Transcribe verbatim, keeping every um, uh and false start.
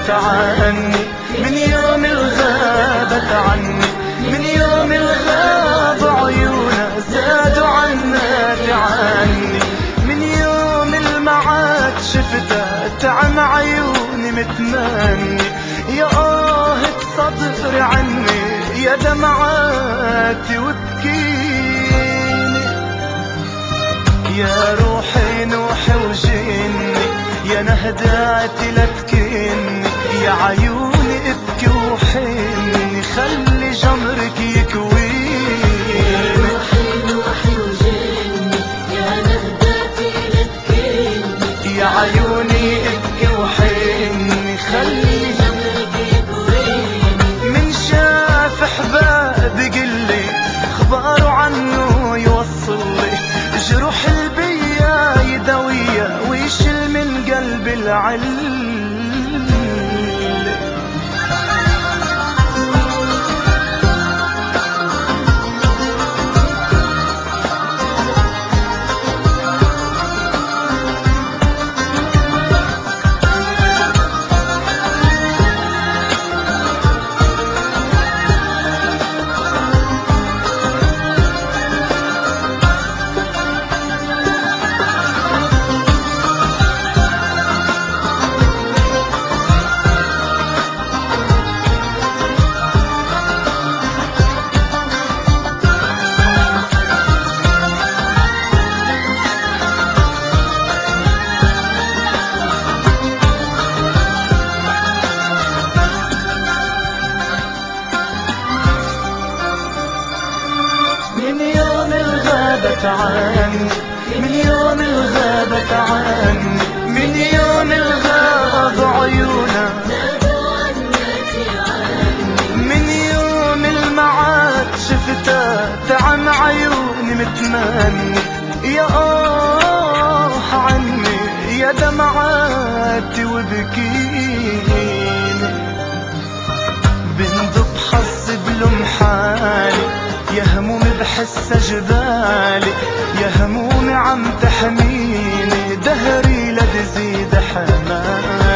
غابت عني، من يوم الغابت عني، من يوم الغاب عيونا زادوا عنا تعني، من يوم المعاد شفتها تعم عيوني متمني، يا آهة صدر عني يا دمعاتي وبكيني، يا روحي نوحي وجني يا نهداتي لا تكني، يا عيوني ابكي وحني خلي جمرك يكويني، يا روحي نوحي وجني يا نهداتي لا تكني، يا عيوني ابكي وحني خلي جمرك يكويني. من شاف احبابي قلي اخباره عنه يوصلي، جروح البيا يداوية ويشل من قلبي العل. من يوم الغابت عني، من يوم الغابت عني، من يوم الغاب عيونا زادوا عنا تعني، من يوم المعاد شفتها تعم عيوني متمني، يا آه عني يا دمعاتي وبكيني، بندب حظي بلوم حالي يا همومي بحس جبالي، يا همومي عم تحميني دهري لا تزيد حمالي.